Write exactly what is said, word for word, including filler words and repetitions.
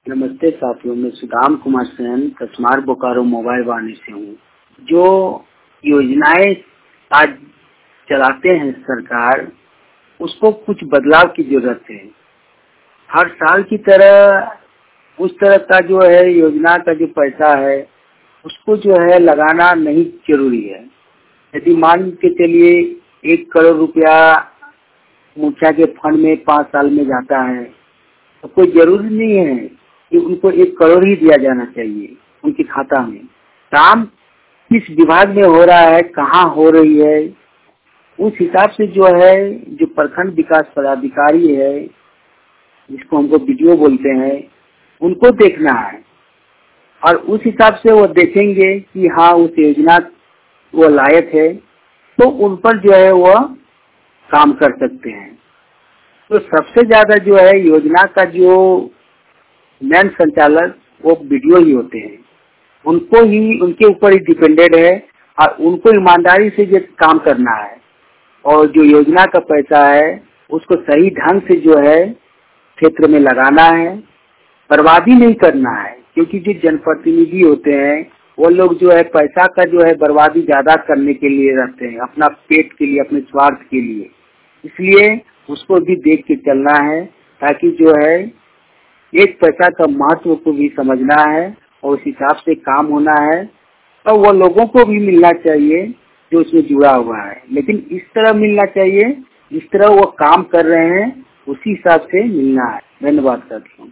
नमस्ते साथियों, मैं सुदाम कुमार सेन कस्मार बोकारो मोबाइल वाणी से हूँ। जो योजनाएं आज चलाते हैं सरकार, उसको कुछ बदलाव की जरूरत है। हर साल की तरह उस तरह का जो है योजना का जो पैसा है उसको जो है लगाना नहीं जरूरी है। यदि मान के चलिए एक करोड़ रुपया मुखिया के फंड में पाँच साल में जाता है तो कोई जरूरी नहीं है कि उनको एक करोड़ ही दिया जाना चाहिए उनके खाता में। काम किस विभाग में हो रहा है, कहाँ हो रही है, उस हिसाब से जो है जो प्रखंड विकास पदाधिकारी है, जिसको हमको बीडीओ बोलते हैं, उनको देखना है और उस हिसाब से वो देखेंगे कि हाँ उस योजना वो लायक है तो उन पर जो है वो काम कर सकते हैं। तो सबसे ज्यादा जो है योजना का जो मेन संचालक वो बीडीओ ही होते हैं, उनको ही उनके ऊपर ही डिपेंडेड है और उनको ईमानदारी से जो काम करना है और जो योजना का पैसा है उसको सही ढंग से जो है क्षेत्र में लगाना है, बर्बादी नहीं करना है। क्योंकि जो जनप्रतिनिधि होते हैं वो लोग जो है पैसा का जो है बर्बादी ज्यादा करने के लिए रहते हैं, अपना पेट के लिए, अपने स्वार्थ के लिए। इसलिए उसको भी देख के चलना है ताकि जो है एक पैसा का महत्व को भी समझना है और उस हिसाब से काम होना है और वो लोगों को भी मिलना चाहिए जो उसमें जुड़ा हुआ है, लेकिन इस तरह मिलना चाहिए जिस तरह वो काम कर रहे हैं उसी हिसाब से मिलना है। धन्यवाद साथियों।